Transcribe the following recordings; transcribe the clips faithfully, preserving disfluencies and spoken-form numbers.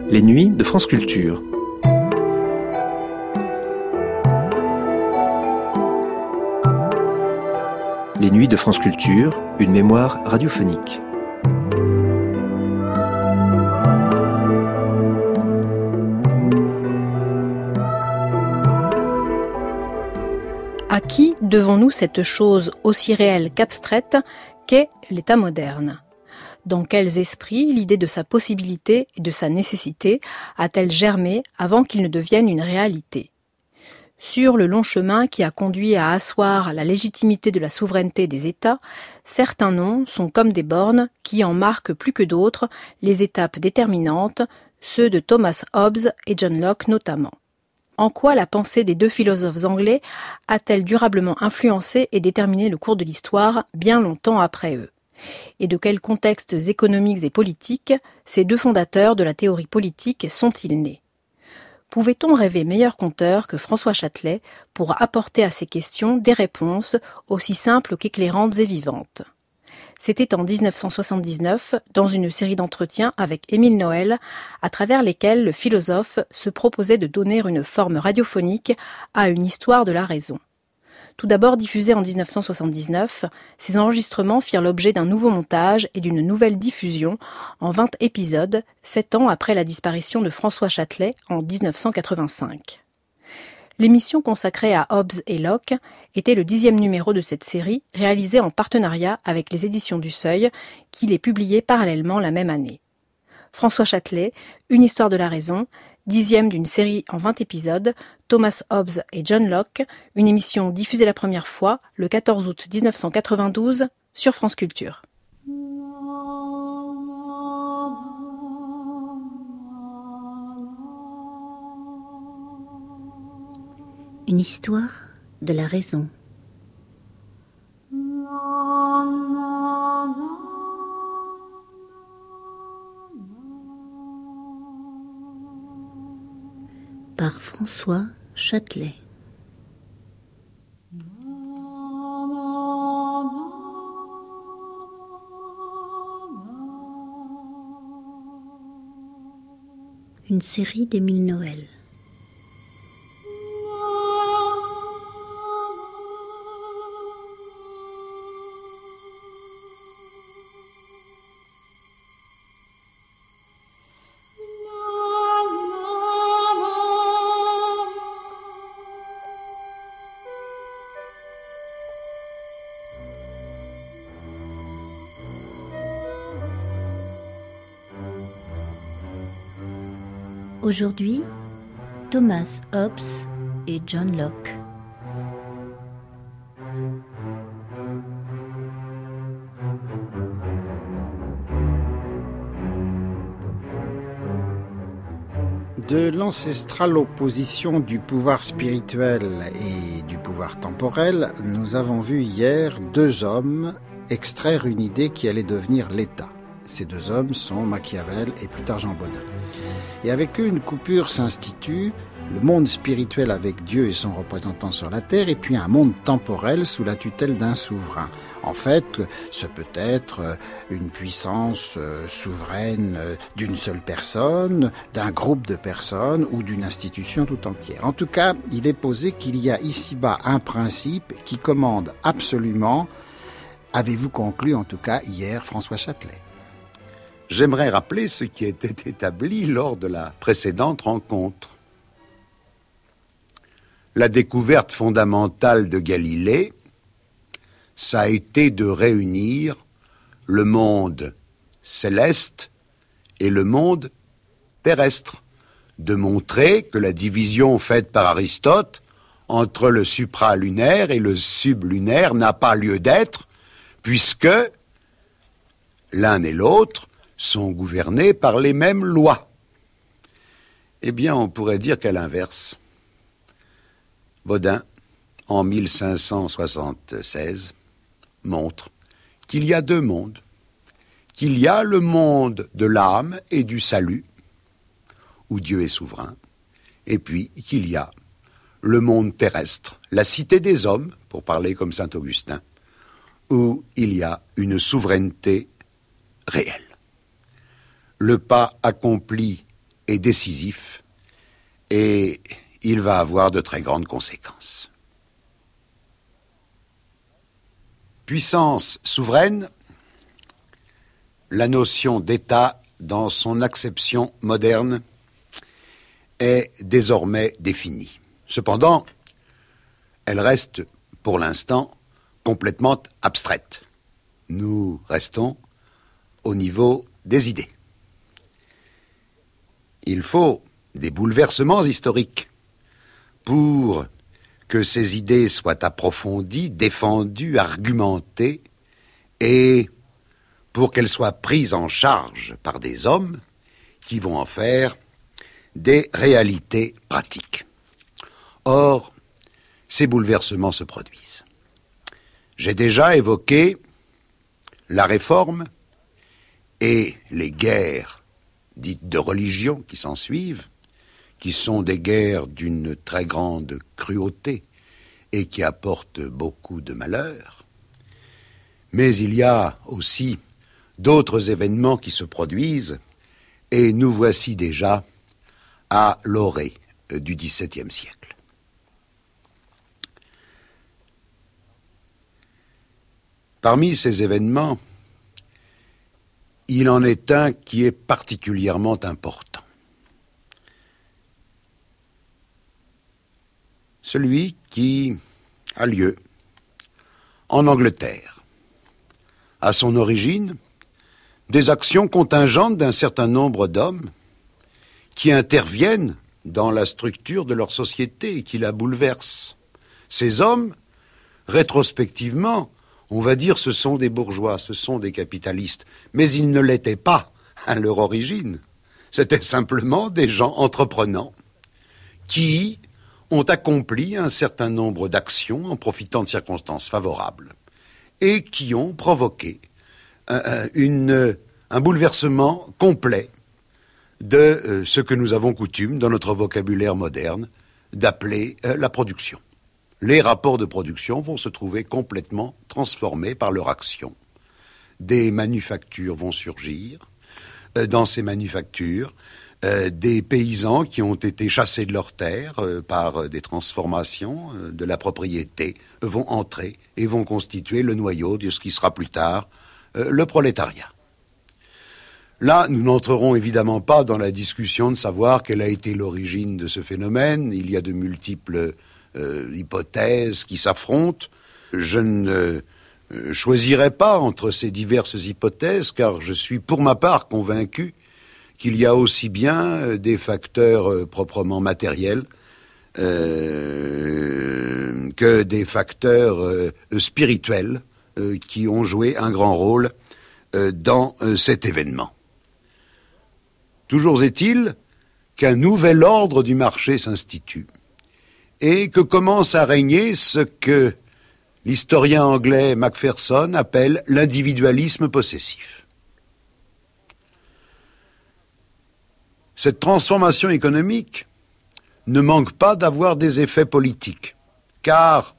Les nuits de France Culture. Les nuits de France Culture, une mémoire radiophonique. À qui devons-nous cette chose aussi réelle qu'abstraite qu'est l'État moderne ? Dans quels esprits l'idée de sa possibilité et de sa nécessité a-t-elle germé avant qu'il ne devienne une réalité ? Sur le long chemin qui a conduit à asseoir la légitimité de la souveraineté des États, certains noms sont comme des bornes qui en marquent plus que d'autres les étapes déterminantes, ceux de Thomas Hobbes et John Locke notamment. En quoi la pensée des deux philosophes anglais a-t-elle durablement influencé et déterminé le cours de l'histoire bien longtemps après eux ? Et de quels contextes économiques et politiques ces deux fondateurs de la théorie politique sont-ils nés ? Pouvait-on rêver meilleur conteur que François Châtelet pour apporter à ces questions des réponses aussi simples qu'éclairantes et vivantes ? C'était en dix-neuf cent soixante-dix-neuf, dans une série d'entretiens avec Émile Noël, à travers lesquels le philosophe se proposait de donner une forme radiophonique à une histoire de la raison. Tout d'abord diffusés en dix-neuf cent soixante-dix-neuf, ces enregistrements firent l'objet d'un nouveau montage et d'une nouvelle diffusion en vingt épisodes, sept ans après la disparition de François Châtelet en dix-neuf cent quatre-vingt-cinq. L'émission consacrée à Hobbes et Locke était le dixième numéro de cette série, réalisée en partenariat avec les éditions du Seuil, qui les publiaient parallèlement la même année. François Châtelet, Une histoire de la raison, dixième d'une série en vingt épisodes, Thomas Hobbes et John Locke, une émission diffusée la première fois le quatorze août dix-neuf cent quatre-vingt-douze sur France Culture. Une histoire de la raison. Par François Châtelet. Une série d'Émile Noël. Aujourd'hui, Thomas Hobbes et John Locke. De l'ancestrale opposition du pouvoir spirituel et du pouvoir temporel, nous avons vu hier deux hommes extraire une idée qui allait devenir l'État. Ces deux hommes sont Machiavel et plus tard Jean Bodin. Et avec eux, une coupure s'institue, le monde spirituel avec Dieu et son représentant sur la terre, et puis un monde temporel sous la tutelle d'un souverain. En fait, ce peut être une puissance souveraine d'une seule personne, d'un groupe de personnes ou d'une institution tout entière. En tout cas, il est posé qu'il y a ici-bas un principe qui commande absolument. Avez-vous conclu, en tout cas, hier, François Châtelet ? J'aimerais rappeler ce qui était établi lors de la précédente rencontre. La découverte fondamentale de Galilée, ça a été de réunir le monde céleste et le monde terrestre, de montrer que la division faite par Aristote entre le supralunaire et le sublunaire n'a pas lieu d'être, puisque l'un et l'autre sont gouvernés par les mêmes lois. Eh bien, on pourrait dire qu'à l'inverse, Bodin, en mille cinq cent soixante-seize, montre qu'il y a deux mondes, qu'il y a le monde de l'âme et du salut, où Dieu est souverain, et puis qu'il y a le monde terrestre, la cité des hommes, pour parler comme saint Augustin, où il y a une souveraineté réelle. Le pas accompli est décisif et il va avoir de très grandes conséquences. Puissance souveraine, la notion d'État dans son acception moderne est désormais définie. Cependant, elle reste pour l'instant complètement abstraite. Nous restons au niveau des idées. Il faut des bouleversements historiques pour que ces idées soient approfondies, défendues, argumentées, et pour qu'elles soient prises en charge par des hommes qui vont en faire des réalités pratiques. Or, ces bouleversements se produisent. J'ai déjà évoqué la réforme et les guerres dites de religion qui s'ensuivent, qui sont des guerres d'une très grande cruauté et qui apportent beaucoup de malheur. Mais il y a aussi d'autres événements qui se produisent, et nous voici déjà à l'orée du dix-septième siècle. Parmi ces événements, il en est un qui est particulièrement important. Celui qui a lieu en Angleterre. À son origine, des actions contingentes d'un certain nombre d'hommes qui interviennent dans la structure de leur société et qui la bouleversent. Ces hommes, rétrospectivement, on va dire ce sont des bourgeois, ce sont des capitalistes, mais ils ne l'étaient pas à leur origine. C'étaient simplement des gens entreprenants qui ont accompli un certain nombre d'actions en profitant de circonstances favorables et qui ont provoqué un, une, un bouleversement complet de ce que nous avons coutume, dans notre vocabulaire moderne, d'appeler la production. Les rapports de production vont se trouver complètement transformés par leur action. Des manufactures vont surgir. Dans ces manufactures, euh, des paysans qui ont été chassés de leurs terres euh, par des transformations euh, de la propriété vont entrer et vont constituer le noyau de ce qui sera plus tard euh, le prolétariat. Là, nous n'entrerons évidemment pas dans la discussion de savoir quelle a été l'origine de ce phénomène. Il y a de multiples euh, hypothèses qui s'affrontent. Je ne euh, choisirai pas entre ces diverses hypothèses, car je suis pour ma part convaincu qu'il y a aussi bien des facteurs euh, proprement matériels euh, que des facteurs euh, spirituels euh, qui ont joué un grand rôle euh, dans euh, cet événement. Toujours est-il qu'un nouvel ordre du marché s'institue et que commence à régner ce que l'historien anglais Macpherson appelle l'individualisme possessif. Cette transformation économique ne manque pas d'avoir des effets politiques, car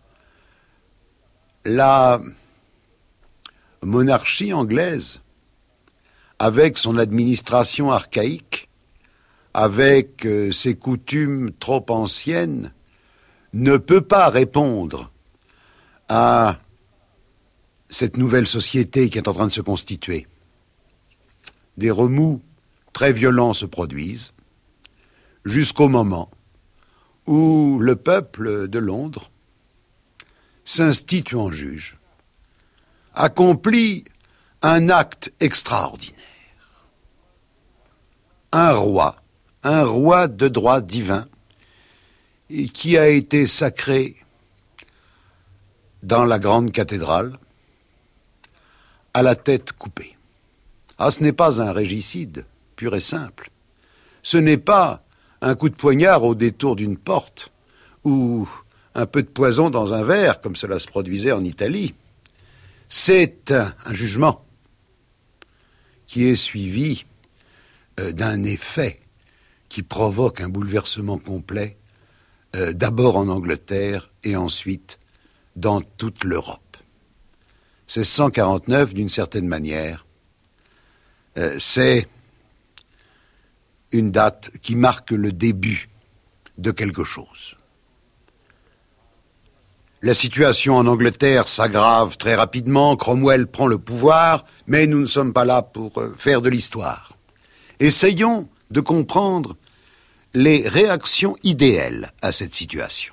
la monarchie anglaise, avec son administration archaïque, avec euh, ses coutumes trop anciennes, ne peut pas répondre à cette nouvelle société qui est en train de se constituer. Des remous très violents se produisent, jusqu'au moment où le peuple de Londres, s'instituant juge, accomplit un acte extraordinaire. Un roi, un roi de droit divin, qui a été sacré dans la grande cathédrale, à la tête coupée. Ah, ce n'est pas un régicide pur et simple. Ce n'est pas un coup de poignard au détour d'une porte ou un peu de poison dans un verre, comme cela se produisait en Italie. C'est un, un jugement qui est suivi euh, d'un effet qui provoque un bouleversement complet, euh, d'abord en Angleterre et ensuite dans toute l'Europe. C'est cent quarante-neuf, d'une certaine manière, euh, c'est une date qui marque le début de quelque chose. La situation en Angleterre s'aggrave très rapidement, Cromwell prend le pouvoir, mais nous ne sommes pas là pour faire de l'histoire. Essayons de comprendre les réactions idéales à cette situation.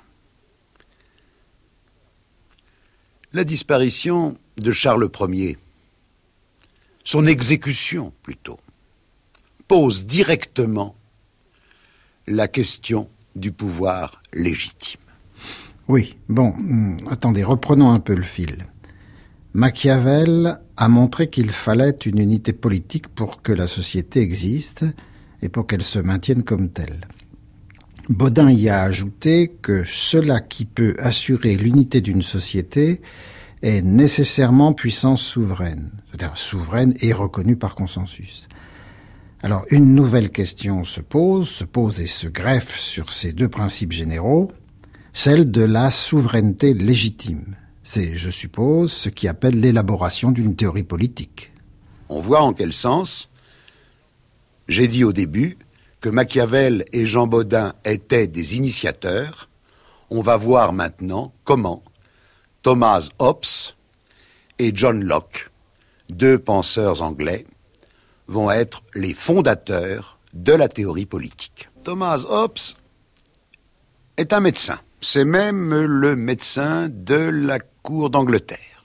La disparition de Charles Ier, son exécution plutôt, pose directement la question du pouvoir légitime. Oui, bon, hum, attendez, reprenons un peu le fil. Machiavel a montré qu'il fallait une unité politique pour que la société existe et pour qu'elle se maintienne comme telle. Bodin y a ajouté que cela qui peut assurer l'unité d'une société est nécessairement puissance souveraine, c'est-à-dire souveraine et reconnue par consensus. Alors, une nouvelle question se pose, se pose et se greffe sur ces deux principes généraux, celle de la souveraineté légitime. C'est, je suppose, ce qui appelle l'élaboration d'une théorie politique. On voit en quel sens, j'ai dit au début, que Machiavel et Jean Bodin étaient des initiateurs. On va voir maintenant comment Thomas Hobbes et John Locke, deux penseurs anglais, vont être les fondateurs de la théorie politique. Thomas Hobbes est un médecin. C'est même le médecin de la cour d'Angleterre.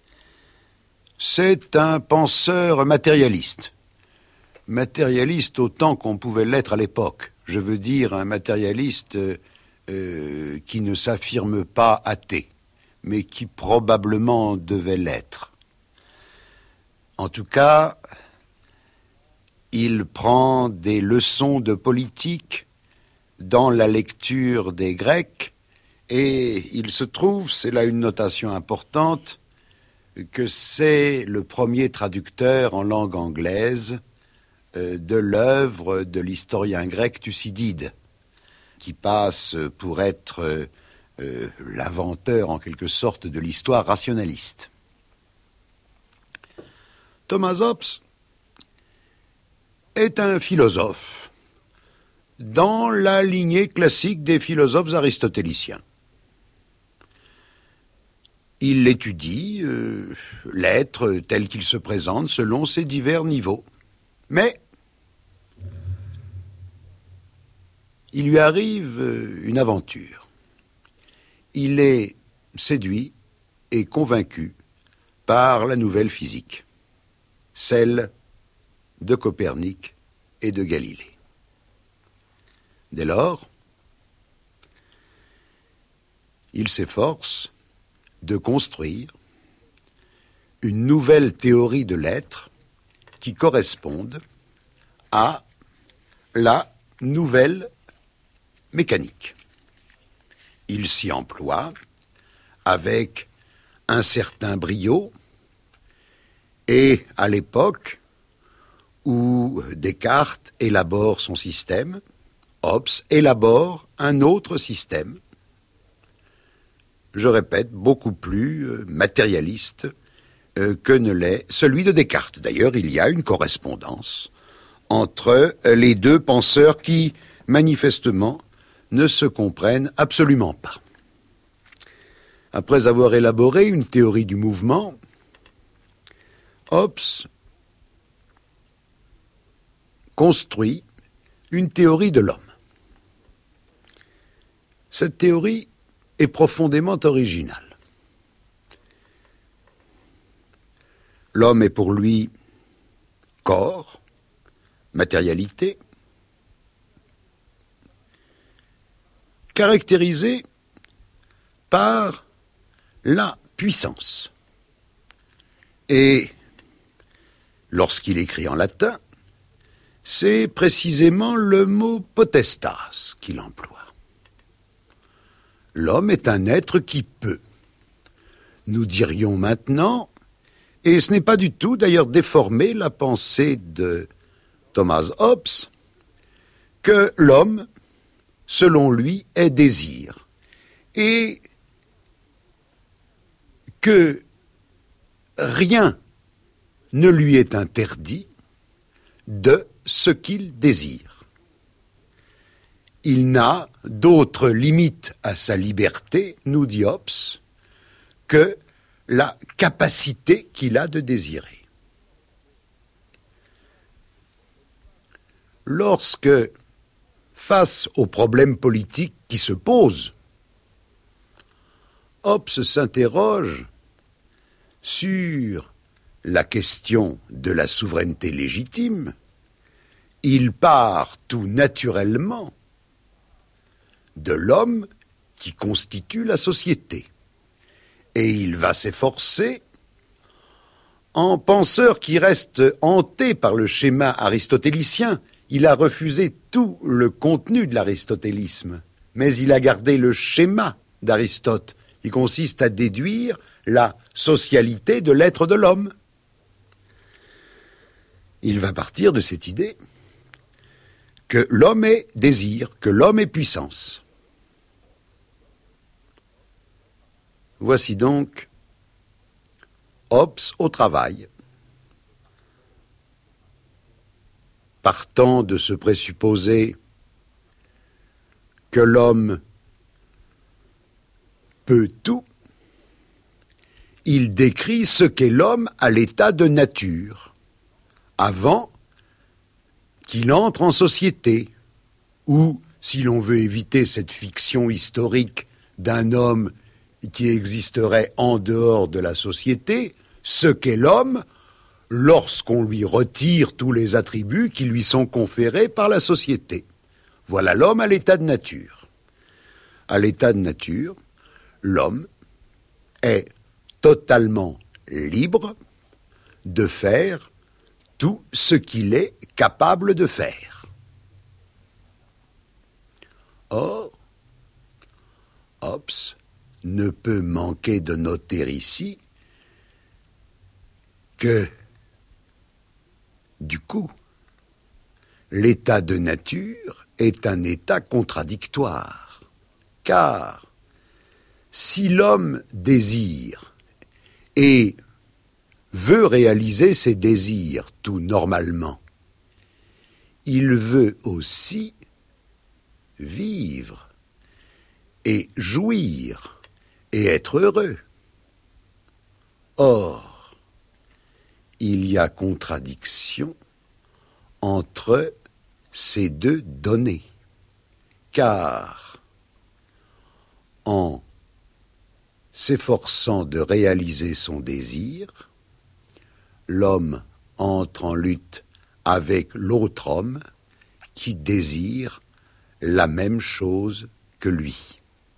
C'est un penseur matérialiste. Matérialiste autant qu'on pouvait l'être à l'époque. Je veux dire un matérialiste euh, qui ne s'affirme pas athée, mais qui probablement devait l'être. En tout cas, il prend des leçons de politique dans la lecture des Grecs et il se trouve, c'est là une notation importante, que c'est le premier traducteur en langue anglaise euh, de l'œuvre de l'historien grec Thucydide, qui passe pour être euh, euh, l'inventeur en quelque sorte de l'histoire rationaliste. Thomas Hobbes est un philosophe dans la lignée classique des philosophes aristotéliciens. Il étudie euh, l'être tel qu'il se présente selon ses divers niveaux. Mais il lui arrive une aventure. Il est séduit et convaincu par la nouvelle physique, celle de Copernic et de Galilée. Dès lors, il s'efforce de construire une nouvelle théorie de l'être qui corresponde à la nouvelle mécanique. Il s'y emploie avec un certain brio et à l'époque où Descartes élabore son système, Hobbes élabore un autre système, je répète, beaucoup plus matérialiste que ne l'est celui de Descartes. D'ailleurs, il y a une correspondance entre les deux penseurs qui, manifestement, ne se comprennent absolument pas. Après avoir élaboré une théorie du mouvement, Hobbes construit une théorie de l'homme. Cette théorie est profondément originale. L'homme est pour lui corps, matérialité, caractérisé par la puissance. Et lorsqu'il écrit en latin, c'est précisément le mot potestas qu'il emploie. L'homme est un être qui peut. Nous dirions maintenant, et ce n'est pas du tout d'ailleurs déformer la pensée de Thomas Hobbes, que l'homme, selon lui, est désir, et que rien ne lui est interdit de ce qu'il désire. il n'a d'autre limite à sa liberté, nous dit Hobbes, que la capacité qu'il a de désirer. Lorsque, face aux problèmes politiques qui se posent, Hobbes s'interroge sur la question de la souveraineté légitime, il part tout naturellement de l'homme qui constitue la société. Et il va s'efforcer, en penseur qui reste hanté par le schéma aristotélicien, il a refusé tout le contenu de l'aristotélisme, mais il a gardé le schéma d'Aristote, qui consiste à déduire la socialité de l'être de l'homme. Il va partir de cette idée que l'homme est désir, que l'homme est puissance. Voici donc Hobbes au travail, partant de ce présupposé que l'homme peut tout, il décrit ce qu'est l'homme à l'état de nature, avant qu'il entre en société, ou, si l'on veut éviter cette fiction historique d'un homme qui existerait en dehors de la société, ce qu'est l'homme lorsqu'on lui retire tous les attributs qui lui sont conférés par la société. Voilà l'homme à l'état de nature. À l'état de nature, l'homme est totalement libre de faire tout ce qu'il est capable de faire. Or, Hobbes ne peut manquer de noter ici que, du coup, l'état de nature est un état contradictoire, car si l'homme désire et veut réaliser ses désirs tout normalement, il veut aussi vivre et jouir et être heureux. Or, il y a contradiction entre ces deux données, car en s'efforçant de réaliser son désir, l'homme entre en lutte avec l'autre homme qui désire la même chose que lui.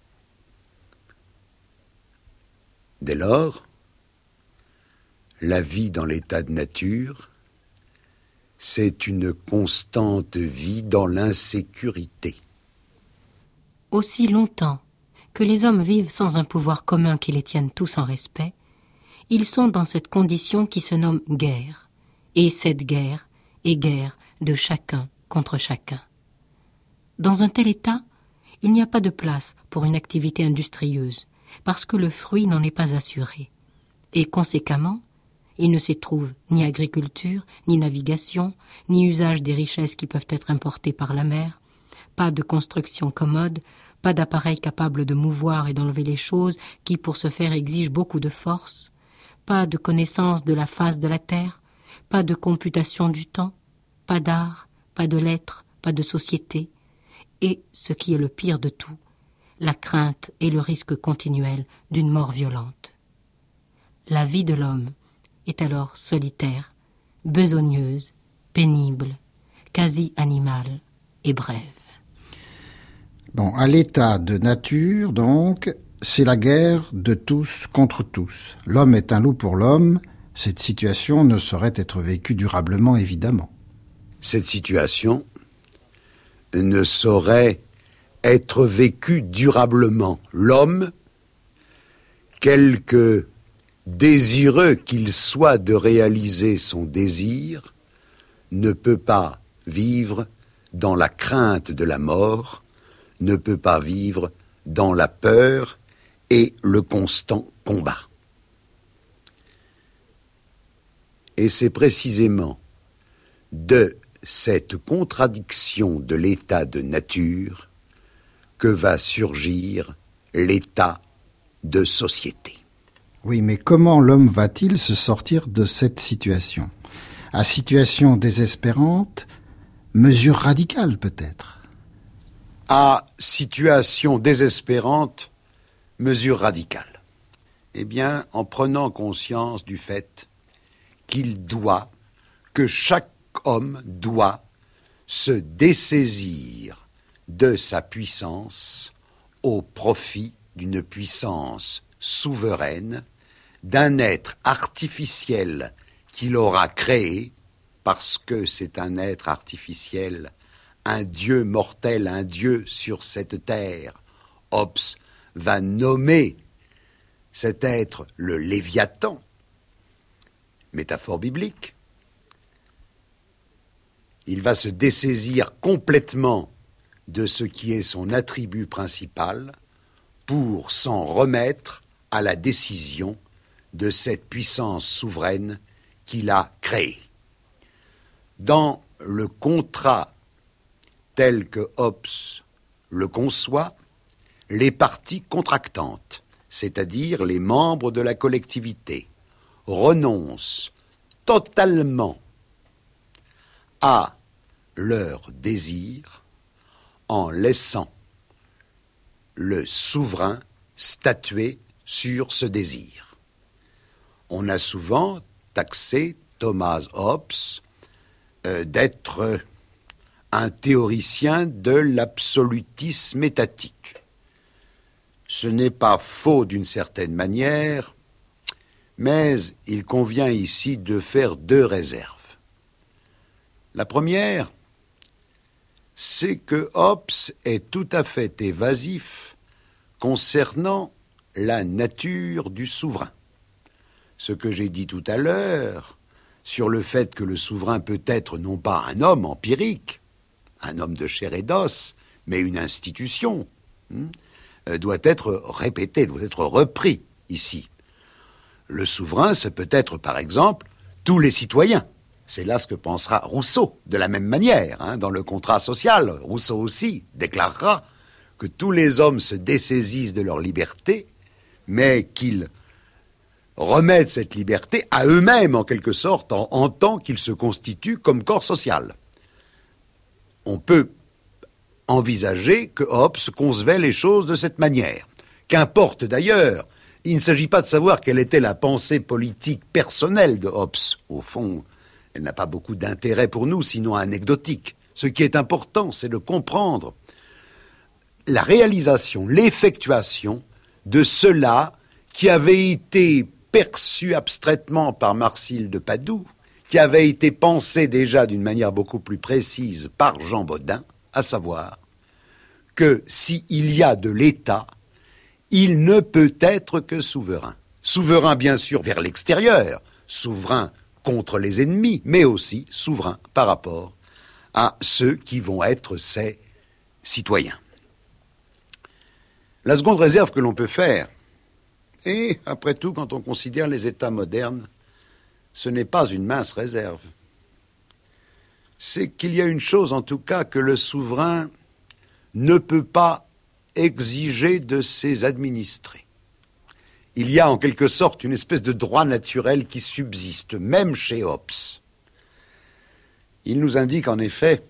Dès lors, la vie dans l'état de nature, c'est une constante vie dans l'insécurité. Aussi longtemps que les hommes vivent sans un pouvoir commun qui les tienne tous en respect, ils sont dans cette condition qui se nomme guerre, et cette guerre est guerre de chacun contre chacun. Dans un tel état, il n'y a pas de place pour une activité industrieuse, parce que le fruit n'en est pas assuré. Et conséquemment, il ne s'y trouve ni agriculture, ni navigation, ni usage des richesses qui peuvent être importées par la mer, pas de construction commode, pas d'appareil capable de mouvoir et d'enlever les choses qui, pour ce faire, exigent beaucoup de force, pas de connaissance de la face de la terre, pas de computation du temps, pas d'art, pas de lettres, pas de société, et, ce qui est le pire de tout, la crainte et le risque continuel d'une mort violente. La vie de l'homme est alors solitaire, besogneuse, pénible, quasi animale et brève. Bon, à l'état de nature, donc, c'est la guerre de tous contre tous. L'homme est un loup pour l'homme. Cette situation ne saurait être vécue durablement, évidemment. Cette situation ne saurait être vécue durablement. L'homme, quelque désireux qu'il soit de réaliser son désir, ne peut pas vivre dans la crainte de la mort, ne peut pas vivre dans la peur et le constant combat. Et c'est précisément de cette contradiction de l'état de nature que va surgir l'état de société. Oui, mais comment l'homme va-t-il se sortir de cette situation ? À situation désespérante, mesure radicale peut-être. À situation désespérante, mesure radicale. Eh bien, en prenant conscience du fait qu'il doit, que chaque homme doit se dessaisir de sa puissance au profit d'une puissance souveraine, d'un être artificiel qu'il aura créé, parce que c'est un être artificiel, un dieu mortel, un dieu sur cette terre. Hobbes va nommer cet être le Léviathan, métaphore biblique. Il va se dessaisir complètement de ce qui est son attribut principal pour s'en remettre à la décision de cette puissance souveraine qu'il a créée. Dans le contrat tel que Hobbes le conçoit, les parties contractantes, c'est-à-dire les membres de la collectivité, renoncent totalement à leur désir en laissant le souverain statuer sur ce désir. On a souvent taxé Thomas Hobbes euh, d'être un théoricien de l'absolutisme étatique. Ce n'est pas faux d'une certaine manière, mais il convient ici de faire deux réserves. La première, c'est que Hobbes est tout à fait évasif concernant la nature du souverain. Ce que j'ai dit tout à l'heure sur le fait que le souverain peut être non pas un homme empirique, un homme de chair et d'os, mais une institution, hein, doit être répété, doit être repris ici. Le souverain, c'est peut-être, par exemple, tous les citoyens. C'est là ce que pensera Rousseau, de la même manière. Hein, dans le contrat social, Rousseau aussi déclarera que tous les hommes se dessaisissent de leur liberté, mais qu'ils remettent cette liberté à eux-mêmes, en quelque sorte, en, en tant qu'ils se constituent comme corps social. On peut envisager que Hobbes concevait les choses de cette manière. Qu'importe d'ailleurs, il ne s'agit pas de savoir quelle était la pensée politique personnelle de Hobbes. Au fond, elle n'a pas beaucoup d'intérêt pour nous, sinon anecdotique. Ce qui est important, c'est de comprendre la réalisation, l'effectuation de cela qui avait été perçu abstraitement par Marcille de Padoue, qui avait été pensé déjà d'une manière beaucoup plus précise par Jean Bodin, à savoir que s'il y a de l'État, il ne peut être que souverain. Souverain bien sûr vers l'extérieur, souverain contre les ennemis, mais aussi souverain par rapport à ceux qui vont être ses citoyens. La seconde réserve que l'on peut faire, et après tout, quand on considère les États modernes, ce n'est pas une mince réserve. C'est qu'il y a une chose, en tout cas, que le souverain ne peut pas exiger de ses administrés. Il y a en quelque sorte une espèce de droit naturel qui subsiste, même chez Hobbes. Il nous indique en effet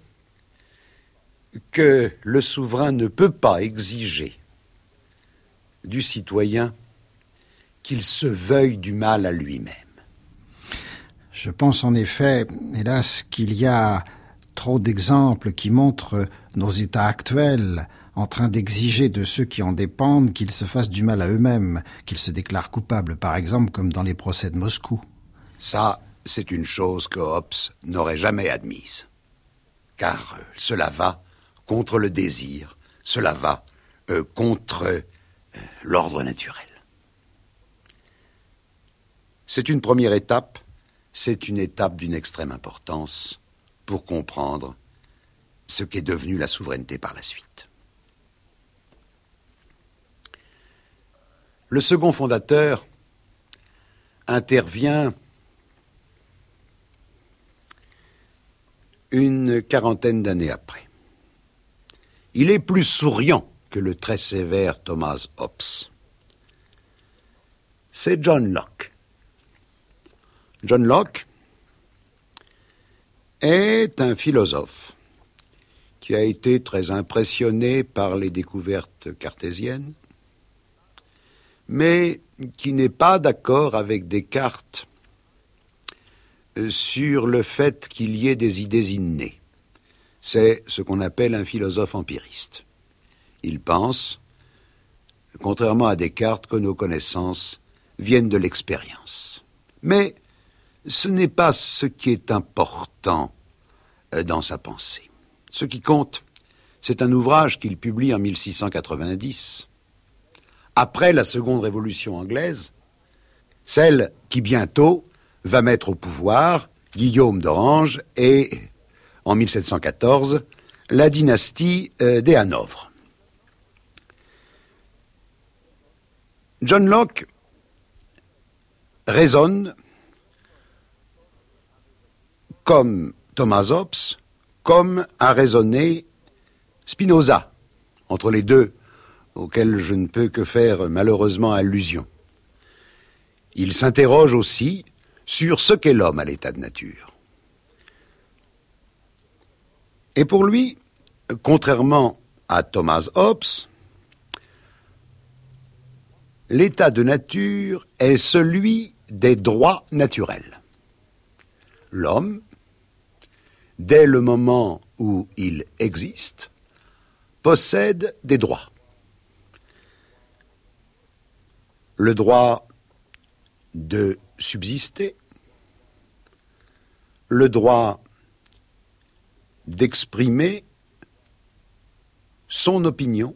que le souverain ne peut pas exiger du citoyen qu'il se veuille du mal à lui-même. Je pense en effet, hélas, qu'il y a trop d'exemples qui montrent nos États actuels en train d'exiger de ceux qui en dépendent qu'ils se fassent du mal à eux-mêmes, qu'ils se déclarent coupables, par exemple, comme dans les procès de Moscou. Ça, c'est une chose que Hobbes n'aurait jamais admise. Car euh, cela va contre le désir, cela va euh, contre euh, l'ordre naturel. C'est une première étape, c'est une étape d'une extrême importance pour comprendre ce qu'est devenu la souveraineté par la suite. Le second fondateur intervient une quarantaine d'années après. Il est plus souriant que le très sévère Thomas Hobbes. C'est John Locke. John Locke est un philosophe qui a été très impressionné par les découvertes cartésiennes, mais qui n'est pas d'accord avec Descartes sur le fait qu'il y ait des idées innées. C'est ce qu'on appelle un philosophe empiriste. Il pense, contrairement à Descartes, que nos connaissances viennent de l'expérience. Mais ce n'est pas ce qui est important dans sa pensée. Ce qui compte, c'est un ouvrage qu'il publie en mille six cent quatre-vingt-dix, après la seconde révolution anglaise, celle qui bientôt va mettre au pouvoir Guillaume d'Orange et, en mille sept cent quatorze, la dynastie euh, des Hanovre. John Locke raisonne comme Thomas Hobbes, comme a raisonné Spinoza, entre les deux, auxquels je ne peux que faire malheureusement allusion. Il s'interroge aussi sur ce qu'est l'homme à l'état de nature. Et pour lui, contrairement à Thomas Hobbes, l'état de nature est celui des droits naturels. L'homme, dès le moment où il existe, possède des droits. Le droit de subsister, le droit d'exprimer son opinion,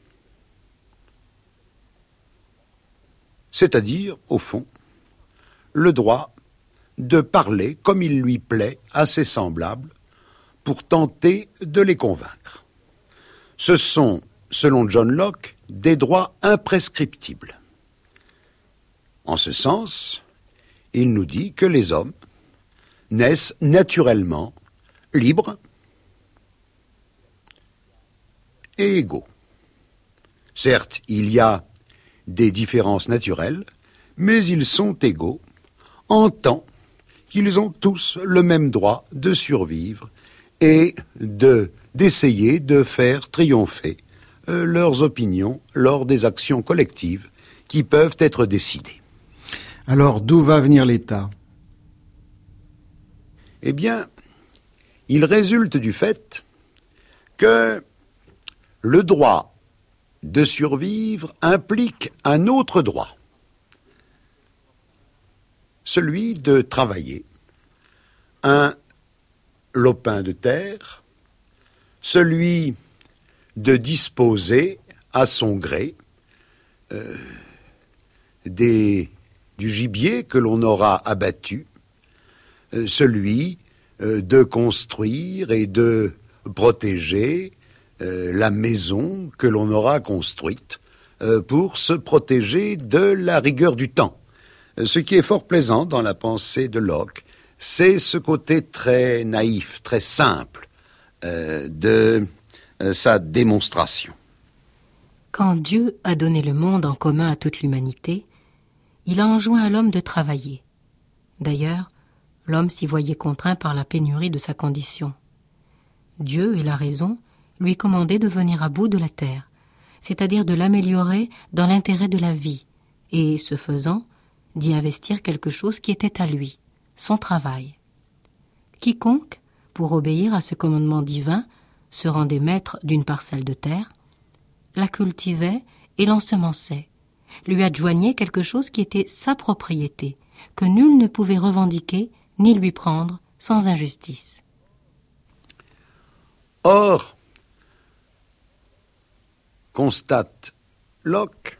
c'est-à-dire, au fond, le droit de parler comme il lui plaît à ses semblables pour tenter de les convaincre. Ce sont, selon John Locke, des droits imprescriptibles. En ce sens, il nous dit que les hommes naissent naturellement libres et égaux. Certes, il y a des différences naturelles, mais ils sont égaux en tant qu'ils ont tous le même droit de survivre et de, d'essayer de faire triompher euh, leurs opinions lors des actions collectives qui peuvent être décidées. Alors, d'où va venir l'État ? Eh bien, il résulte du fait que le droit de survivre implique un autre droit, celui de travailler un lopin de terre, celui de disposer à son gré euh, des, du gibier que l'on aura abattu, euh, celui euh, de construire et de protéger euh, la maison que l'on aura construite euh, pour se protéger de la rigueur du temps. Ce qui est fort plaisant dans la pensée de Locke, c'est ce côté très naïf, très simple euh, de euh, sa démonstration. Quand Dieu a donné le monde en commun à toute l'humanité, il a enjoint à l'homme de travailler. D'ailleurs, l'homme s'y voyait contraint par la pénurie de sa condition. Dieu et la raison lui commandaient de venir à bout de la terre, c'est-à-dire de l'améliorer dans l'intérêt de la vie, et, ce faisant, d'y investir quelque chose qui était à lui, son travail. Quiconque, pour obéir à ce commandement divin, se rendait maître d'une parcelle de terre, la cultivait et l'ensemençait, lui adjoignait quelque chose qui était sa propriété, que nul ne pouvait revendiquer ni lui prendre sans injustice. Or, constate Locke,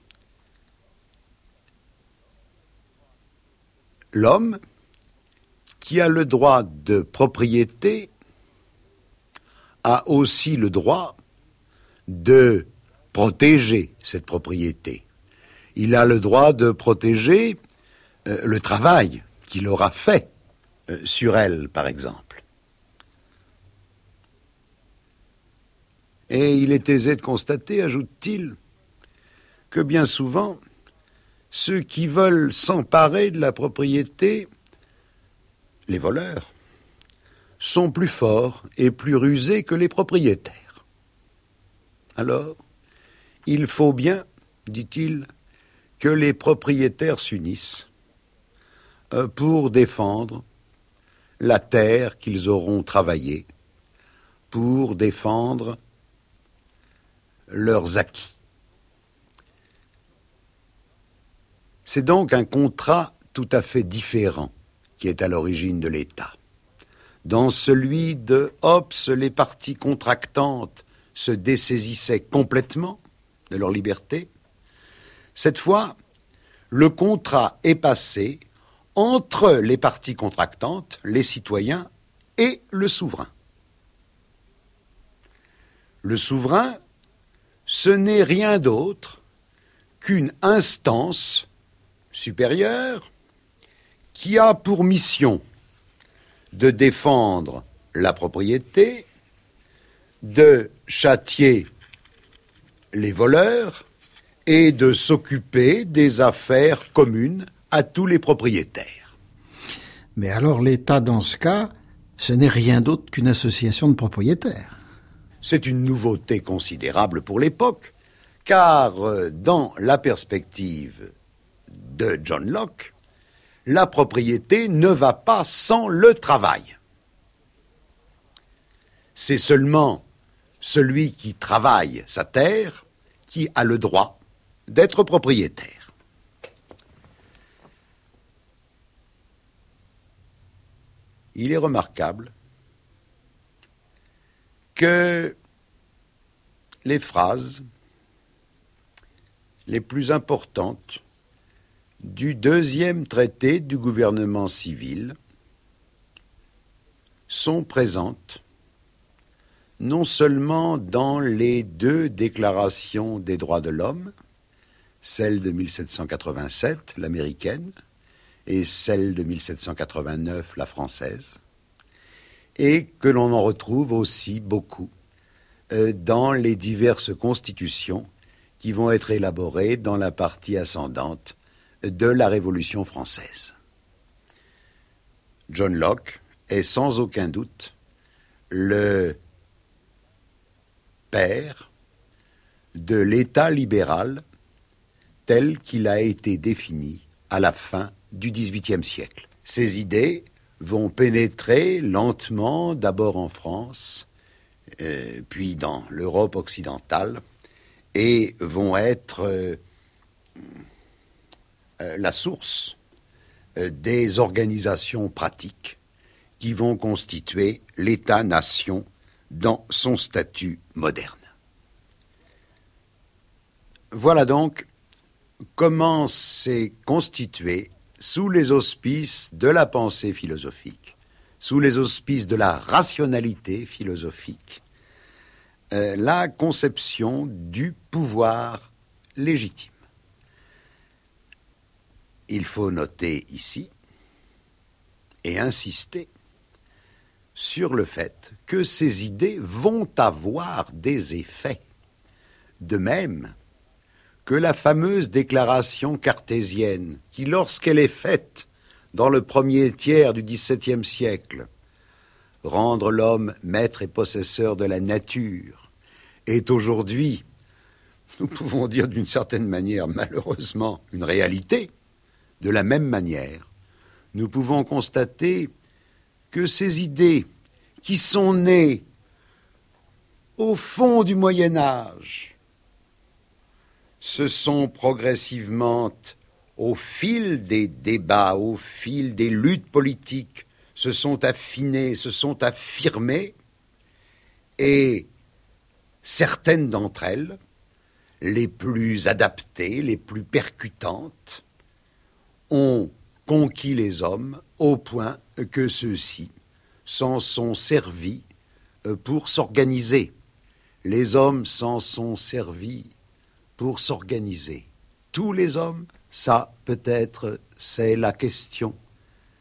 l'homme qui a le droit de propriété a aussi le droit de protéger cette propriété. Il a le droit de protéger euh, le travail qu'il aura fait euh, sur elle, par exemple. Et il est aisé de constater, ajoute-t-il, que bien souvent, ceux qui veulent s'emparer de la propriété, les voleurs, sont plus forts et plus rusés que les propriétaires. Alors, il faut bien, dit-il, que les propriétaires s'unissent pour défendre la terre qu'ils auront travaillée, pour défendre leurs acquis. C'est donc un contrat tout à fait différent qui est à l'origine de l'État. Dans celui de Hobbes, les parties contractantes se dessaisissaient complètement de leur liberté. Cette fois, le contrat est passé entre les parties contractantes, les citoyens et le souverain. Le souverain, ce n'est rien d'autre qu'une instance supérieure qui a pour mission de défendre la propriété, de châtier les voleurs et de s'occuper des affaires communes à tous les propriétaires. Mais alors l'État, dans ce cas, ce n'est rien d'autre qu'une association de propriétaires. C'est une nouveauté considérable pour l'époque, car dans la perspective de John Locke, la propriété ne va pas sans le travail. C'est seulement celui qui travaille sa terre qui a le droit d'être propriétaire. Il est remarquable que les phrases les plus importantes du deuxième traité du gouvernement civil sont présentes non seulement dans les deux déclarations des droits de l'homme, celle de mille sept cent quatre-vingt-sept, l'américaine, et celle de mille sept cent quatre-vingt-neuf, la française, et que l'on en retrouve aussi beaucoup euh, dans les diverses constitutions qui vont être élaborées dans la partie ascendante de la Révolution française. John Locke est sans aucun doute le père de l'État libéral tel qu'il a été défini à la fin du dix-huitième siècle. Ces idées vont pénétrer lentement, d'abord en France, euh, puis dans l'Europe occidentale, et vont être euh, euh, la source euh, des organisations pratiques qui vont constituer l'État-nation dans son statut moderne. Voilà donc comment s'est constitué, sous les auspices de la pensée philosophique, sous les auspices de la rationalité philosophique, euh, la conception du pouvoir légitime. Il faut noter ici et insister sur le fait que ces idées vont avoir des effets, de même que la fameuse déclaration cartésienne qui, lorsqu'elle est faite dans le premier tiers du dix-septième siècle, rendre l'homme maître et possesseur de la nature, est aujourd'hui, nous pouvons dire d'une certaine manière, malheureusement, une réalité. De la même manière, nous pouvons constater que ces idées qui sont nées au fond du Moyen-Âge se sont progressivement, au fil des débats, au fil des luttes politiques, se sont affinées, se sont affirmées, et certaines d'entre elles, les plus adaptées, les plus percutantes, ont conquis les hommes au point que ceux-ci s'en sont servis pour s'organiser. Les hommes s'en sont servis pour s'organiser. Tous les hommes, ça peut-être c'est la question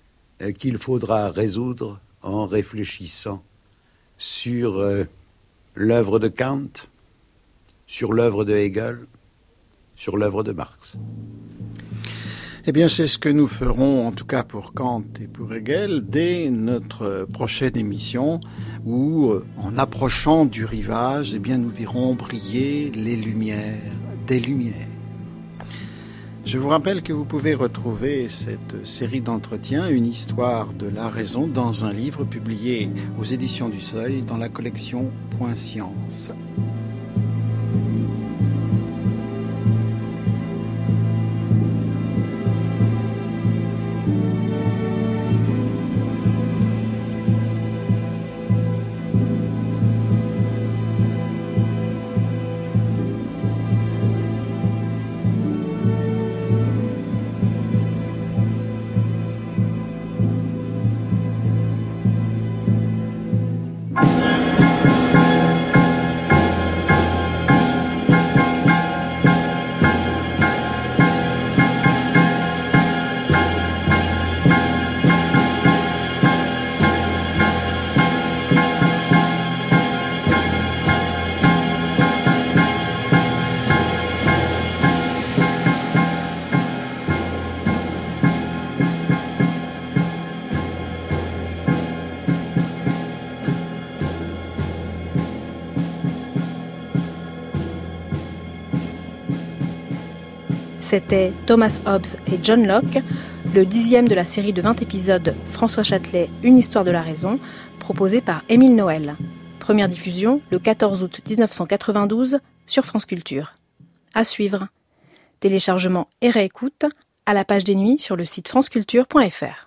qu'il faudra résoudre en réfléchissant sur euh, l'œuvre de Kant, sur l'œuvre de Hegel, sur l'œuvre de Marx. Eh bien, c'est ce que nous ferons, en tout cas pour Kant et pour Hegel, dès notre prochaine émission, où, en approchant du rivage, eh bien, nous verrons briller les lumières des lumières. Je vous rappelle que vous pouvez retrouver cette série d'entretiens, Une histoire de la raison, dans un livre publié aux éditions du Seuil dans la collection Point Science. C'était Thomas Hobbes et John Locke, le dixième de la série de vingt épisodes François Châtelet, Une histoire de la raison, proposé par Émile Noël. Première diffusion le quatorze août dix-neuf cent quatre-vingt-douze sur France Culture. À suivre. Téléchargement et réécoute à la page des nuits sur le site franceculture point f r.